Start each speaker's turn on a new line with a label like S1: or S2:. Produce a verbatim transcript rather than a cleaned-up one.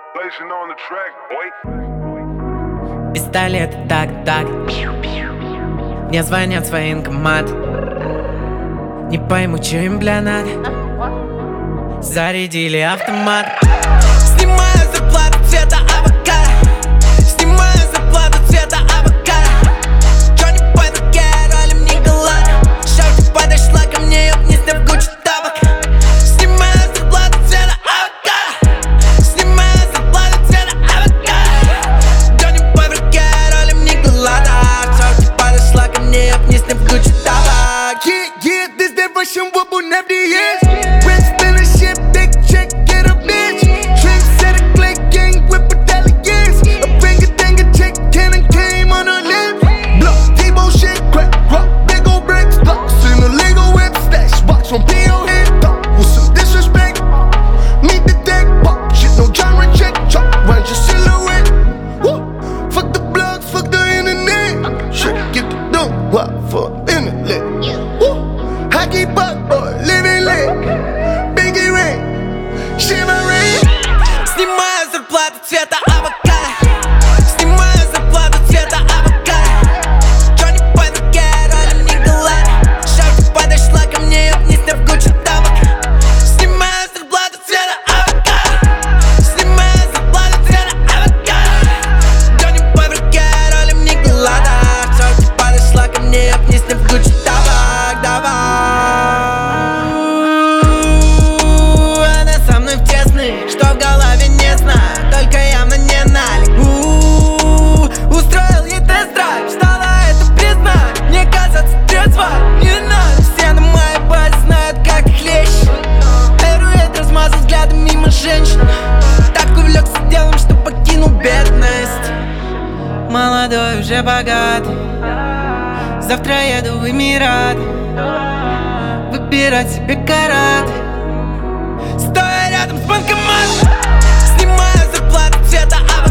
S1: Пистолет, так, так. Мне звонят в военкомат. Не пойму, чё им, бля, надо. Зарядили автомат. Снимаю зарплату цвета авокадо. Снимаю зарплату цвета авокадо. Чё не пойму, какая роль мне голодна. Шорти подошла ко мне, ёб, не сняв кучу тапок. Снимаю зарплату цвета авокадо. Снимаю зарплату цвета авокадо. Чё не пойму, какая роль мне голодна. Шорти подошла ко мне, ёб, не сняв кучу тапок.
S2: Yeah, yeah, this that Russian whoop on F D S. Rich spinner shit, big check, get a bitch. Trend set a click, gang whip medallions. A bang a thing a check, cannon came on her lip. Block, T-Bo shit, crack, rock, big ol' bricks. Blocks in a Lego whip, stash box on P O hit. Thought with some disrespect. Meet the deck, pop shit, no genre check. Chop round your silhouette. Woo, fuck the blogs, fuck the internet. Shit, get the dumb, what for internet? Woo. Hockey buck boy, living lit. Biggie ring, shimmering.
S1: Снимаю зарплату цвета авокадо. Снимаю зарплату цвета авокадо. Чё не пойму, какая роль мне голодна. Шорти подошла ко мне, ёб, не сняв кучу тапок. Снимаю зарплату цвета авокадо. Снимаю зарплату цвета авокадо. Чё не пойму, какая роль мне голодна. Шорти подошла ко мне, ёб, не сняв кучу тапок. Давай. Что в голове не знаю, только явно не налик. У-у-у, устроил ей тест-драйв, стало это признать. Мне казаться трезво, не надо. Все на моей базе знают, как их лечь. Эруэт размазал взглядом мимо женщин. Так увлекся делом, что покинул бедность. Молодой, уже богатый. Завтра еду в Эмираты. Выбирать себе караты. Стоя рядом с банкоматом. Снимаю зарплату цвета авокадо.